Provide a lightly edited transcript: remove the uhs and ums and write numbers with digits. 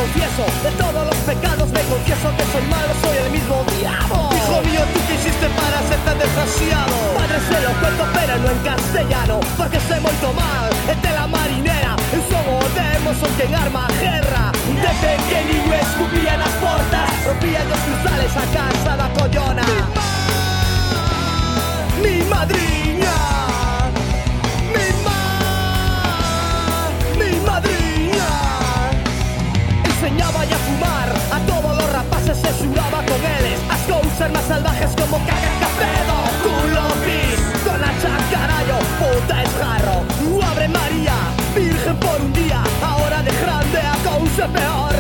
confieso, de todos los pecados me confieso que soy malo, soy el mismo diablo. Hijo mío, ¿tú qué hiciste para ser tan desgraciado? Padre, se lo cuento, pero no en castellano, porque sei moito mal, en tela marinera. Eu son o demo, son quen arma a guerra. De pequeniño escupía nas portas, rompía dos cristales a casa da collona. Mi madriña, mi madriña, enseñaba a fumar a todos los rapaces, se xuraba con eles as cousas máis salvajes como caga café do culo pis, con hacha carallo, puta esgarro, Ave María, virgen por un día, ahora de grande a cousa peor.